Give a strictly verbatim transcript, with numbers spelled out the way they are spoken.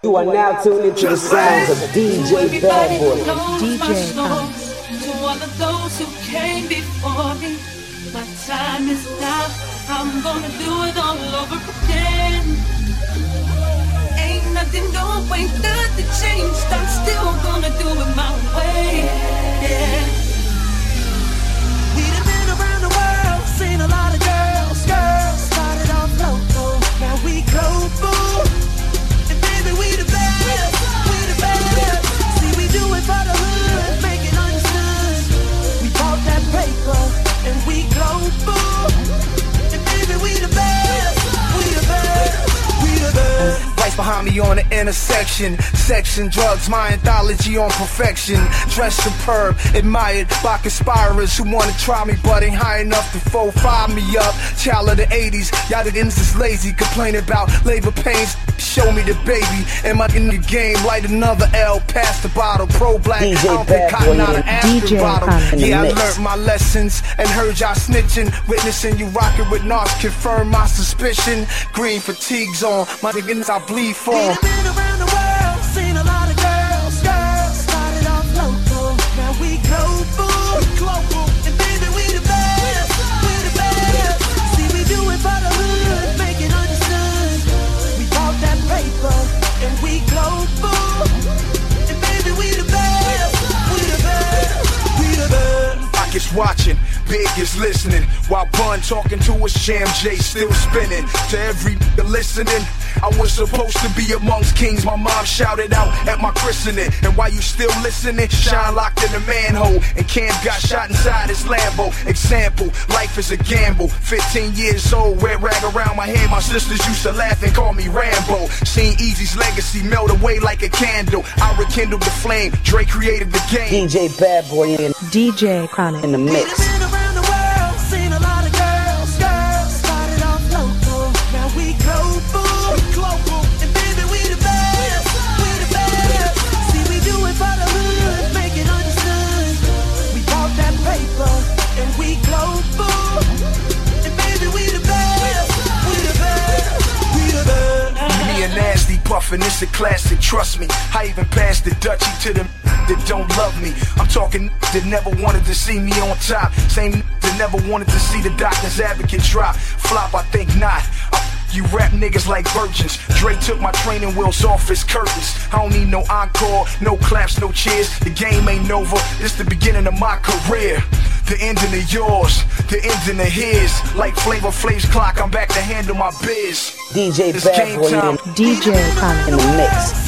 You are now tuned into the sounds of D J Bad Boy. D J To all of those who came before me, my time is now. I'm gonna do it all over again. Ain't nothing new, ain't nothing changed. I'm still gonna do it my way. Yeah. We done been around the world, seen a lot of girls. Girls started off local, now we global. And baby, we the best, we the best. See, we do it for the hood, make it understood. We bought that paper, and we global. And baby, we the best, we the best, we the best. Right behind me on the intersection, section drugs, my anthology on perfection. Dressed superb, admired by conspirers who wanna try me but ain't high enough to four five me up. Child of the eighties, y'all the ends is lazy, complain about labor pains. Show me the baby, am I in the game? Light another L, pass the bottle. Pro black, I don't pick cotton out of aspirin bottle. Yeah, I learned my lessons and heard y'all snitching. Witnessing you rocking with narcs, confirm my suspicion. Green fatigues on, my niggas I bleed for. We done been around the world, seen a lot of girls. Girls started off local, now we global. global. And baby, we the best, we the best. See, we do it for the hood, make it understood. We bought that paper, and we global. And baby, we the best, we the best, we the best. Pockets watching, Big is listening, while Bun talking to his Jam J still spinning. To every nigga listening, I was supposed to be amongst kings. My mom shouted out at my christening. And while you still listening, Shine locked in the manhole, and Cam got shot inside his Lambo. Example, life is a gamble. Fifteen years old, red rag around my head. My sisters used to laugh and call me Rambo. Seen Easy's legacy melt away like a candle. I rekindled the flame, Dre created the game. D J Bad Boy and D J Chronic in the mix. Puffin', it's a classic, trust me. I even passed the Dutchie to them that don't love me. I'm talking that never wanted to see me on top. Same that never wanted to see the Doctor's Advocate drop. Flop, I think not. I You rap niggas like virgins. Dre took my training wheels off his curtains. I don't need no encore, no claps, no cheers. The game ain't over, it's the beginning of my career. The ending of yours, the ending of his. Like Flavor Flav's clock, I'm back to handle my biz. D J Bad Boy and D J Chronic in the mix.